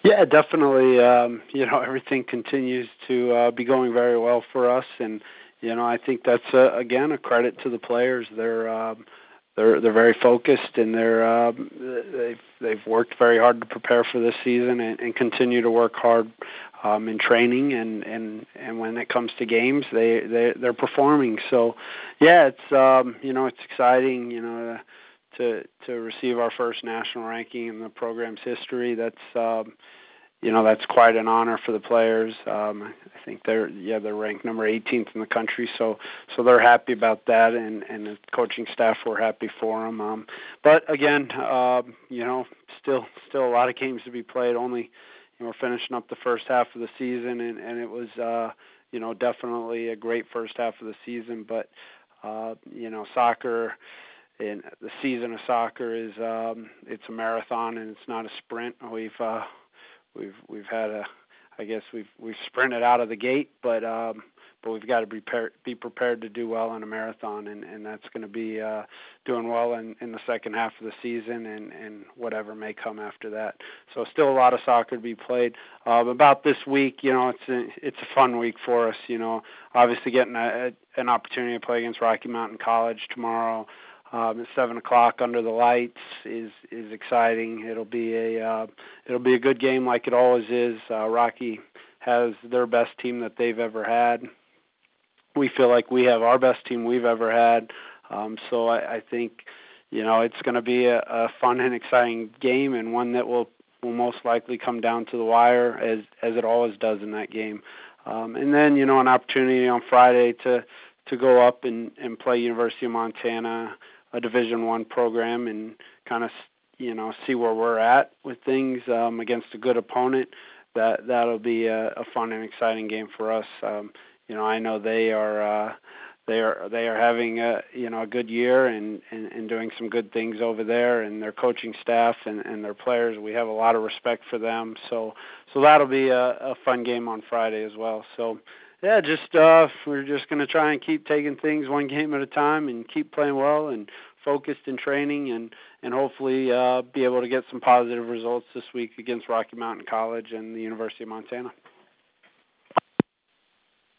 Yeah, definitely. Everything continues to be going very well for us, and I think that's again a credit to the players. They're very focused, and they've worked very hard to prepare for this season, and continue to work hard in training, and when it comes to games, they're performing. So, yeah, it's exciting. To receive our first national ranking in the program's history. That's quite an honor for the players. I think they're ranked number 18th in the country, so they're happy about that, and the coaching staff were happy for them. But again, still a lot of games to be played. Only we're finishing up the first half of the season, and it was definitely a great first half of the season. But soccer. And the season of soccer is it's a marathon, and it's not a sprint. We've had we've sprinted out of the gate, but we've got to be prepared to do well in a marathon, and that's going to be doing well in the second half of the season, and whatever may come after that. So still a lot of soccer to be played. About this week, it's a fun week for us. Obviously getting an opportunity to play against Rocky Mountain College tomorrow. At 7:00 under the lights is exciting. It'll be a good game like it always is. Rocky has their best team that they've ever had. We feel like we have our best team we've ever had. So I think it's going to be a fun and exciting game, and one that will most likely come down to the wire as it always does in that game. And then an opportunity on Friday to go up and play University of Montana, a Division I program, and kind of see where we're at with things against a good opponent. That'll be a fun and exciting game for us. I know they are having a good year and doing some good things over there, and their coaching staff and their players. We have a lot of respect for them. So that'll be a fun game on Friday as well. So. Yeah, we're just going to try and keep taking things one game at a time, and keep playing well and focused in training, and hopefully be able to get some positive results this week against Rocky Mountain College and the University of Montana.